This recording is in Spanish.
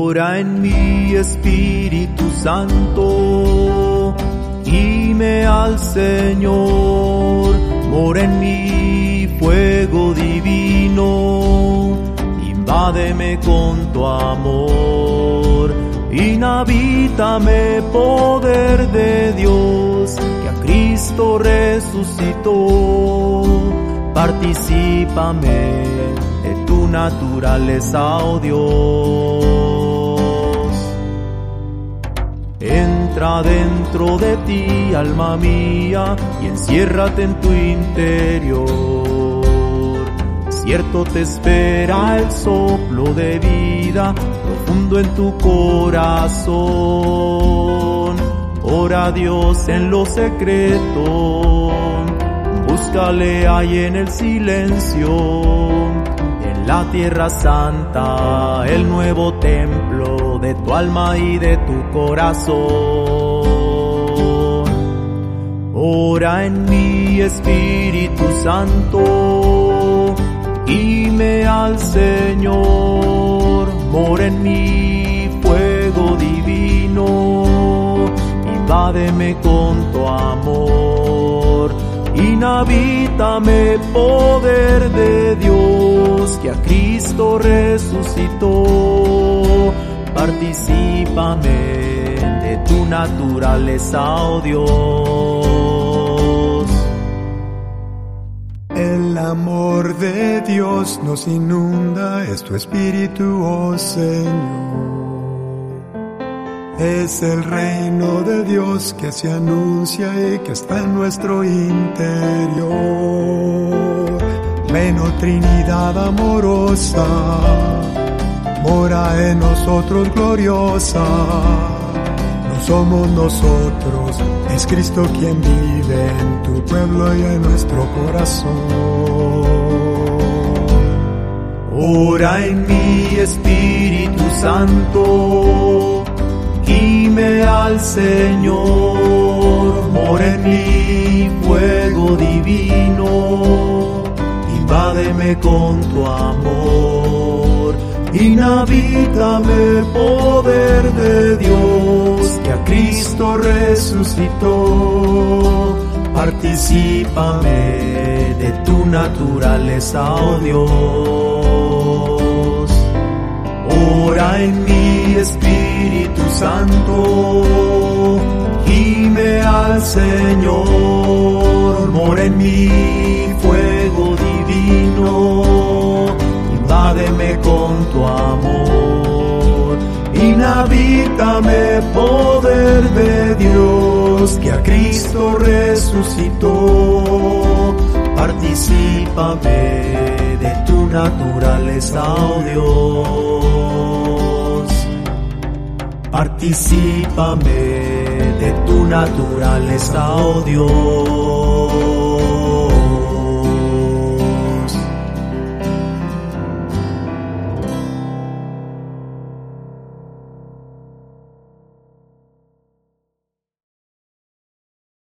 Ora en mí, Espíritu Santo, guíame al Señor. Mora en mí fuego divino, invádeme con tu amor. Inhabítame poder de Dios, que a Cristo resucitó. Particípame de tu naturaleza, oh Dios. Entra dentro de ti, alma mía, y enciérrate en tu interior. Cierto te espera el soplo de vida profundo en tu corazón. Ora a Dios en lo secreto, búscale ahí en el silencio. En la tierra santa, el nuevo templo de tu alma y de tu corazón. Ora en mí, Espíritu Santo, guíame al Señor. Mora en mí fuego divino, invádeme con tu amor. Inhabítame poder de Dios, que a Cristo resucitó. Particípame de tu naturaleza, oh Dios. El amor de Dios nos inunda, es tu espíritu, oh Señor. Es el reino de Dios que se anuncia y que está en nuestro interior. Ven, oh Trinidad amorosa, mora en nosotros gloriosa. No somos nosotros, es Cristo quien vive en tu pueblo y en nuestro corazón. Ora en mí, Espíritu Santo, guíame al Señor. Mora en mí fuego divino, invádeme con tu amor. Inhabítame poder de Dios, que a Cristo resucitó. Particípame de tu naturaleza, oh Dios. Ora en mí, Espíritu Santo, guíame al Señor. Mora en mí fuego divino, invádeme con tu amor. Inhabítame poder de Dios, que a Cristo resucitó. Particípame de tu naturaleza, oh Dios. Particípame de tu naturaleza, oh Dios.